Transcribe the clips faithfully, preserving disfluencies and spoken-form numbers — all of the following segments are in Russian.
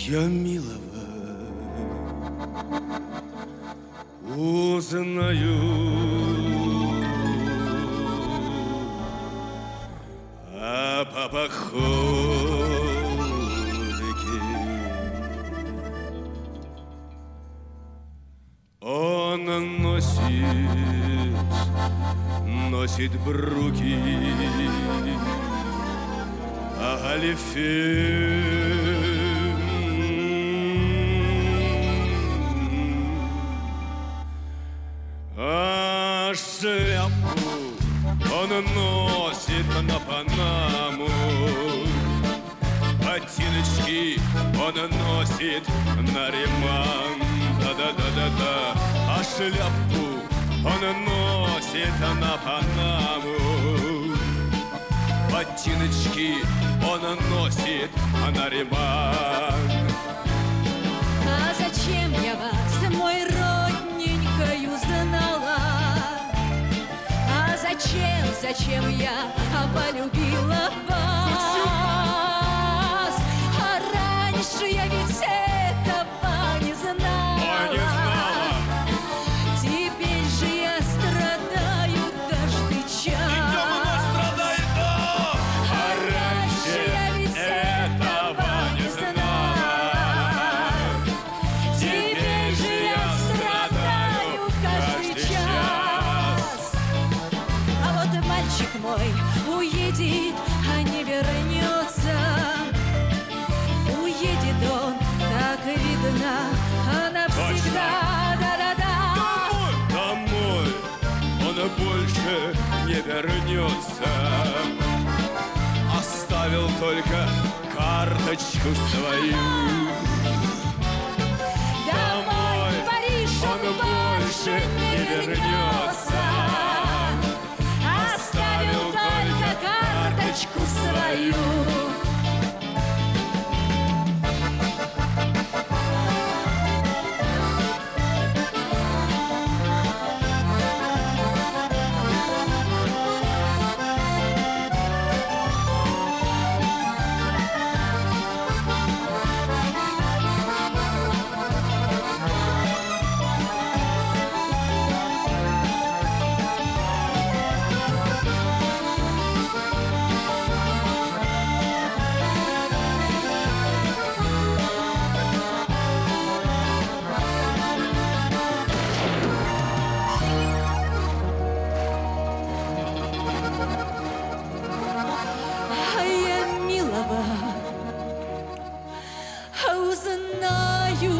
Я милого узнаю, а по походке он носит, носит бруки, а галифе а шляпу он носит на Панаму, ботиночки он носит на Риман, да-да-да-да-да, а шляпу он носит на Панаму, ботиночки он носит на Риман. А зачем я вас, мой родненькою, знала? А зачем, зачем я полюбила вас? А раньше я ведь этого не знала. Не знала. Теперь же я страдаю каждый час. Страдает, да. А раньше я ведь этого не знала. Теперь же я страдаю каждый час. А вот и мальчик мой уедет, а не вернется. Уедет он, так видно, а навсегда. Да-да-да. Домой он больше не вернется. Оставил только карточку свою. Домой, в Париж он больше не вернется. Оставил только карточку свою. А я милого узнаю,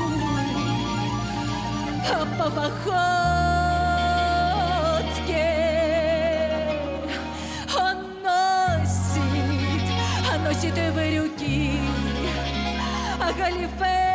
а по походке он носит, а носит брюки, а галифе